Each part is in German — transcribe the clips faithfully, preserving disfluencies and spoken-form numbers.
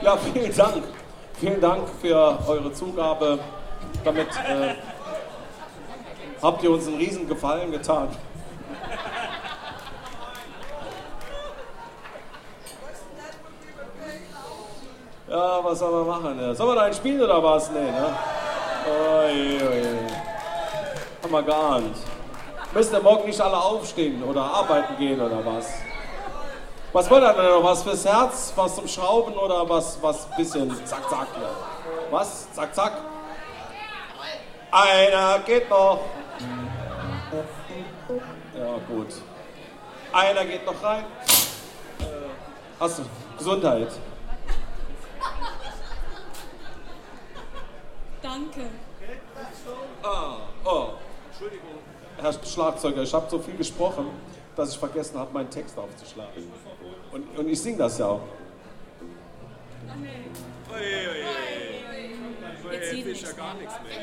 Ja, vielen Dank. Vielen Dank für eure Zugabe. Damit äh, habt ihr uns einen riesen Gefallen getan. Ja, was soll man machen? Ne? Sollen wir da ein Spiel oder was? Nee, ne? Oi, oi. Haben wir gar nicht. Müsst ihr morgen nicht alle aufstehen oder arbeiten gehen oder was? Was wollt ihr denn noch? Was fürs Herz? Was zum Schrauben oder was, was bisschen zack, zack? Ne? Was? Zack, zack? Einer geht noch. Ja, gut. Einer geht noch rein. Äh, hast du Gesundheit? Danke. Ah, oh, Entschuldigung. Herr Schlagzeuger, ich habe so viel gesprochen, dass ich vergessen habe, meinen Text aufzuschlagen. Und, und ich singe das ja auch. Oh nee. Ui, ui, ui. Jetzt sieht ist ja nichts gar mehr. nichts mehr.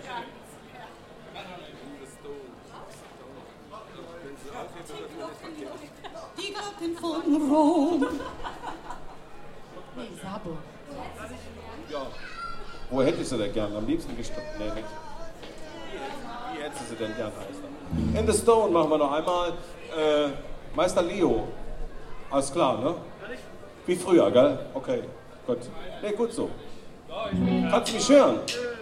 Die Glocken von Rom. Nee, Sabo. Ja. Wo hättest du denn gern? Am liebsten gestorben? Nee, nicht. Wie hättest du denn gern, Meister? In the Stone machen wir noch einmal. Äh, Meister Leo. Alles klar, ne? Wie früher, gell? Okay, gut. Nee, gut so. Kannst du mich hören?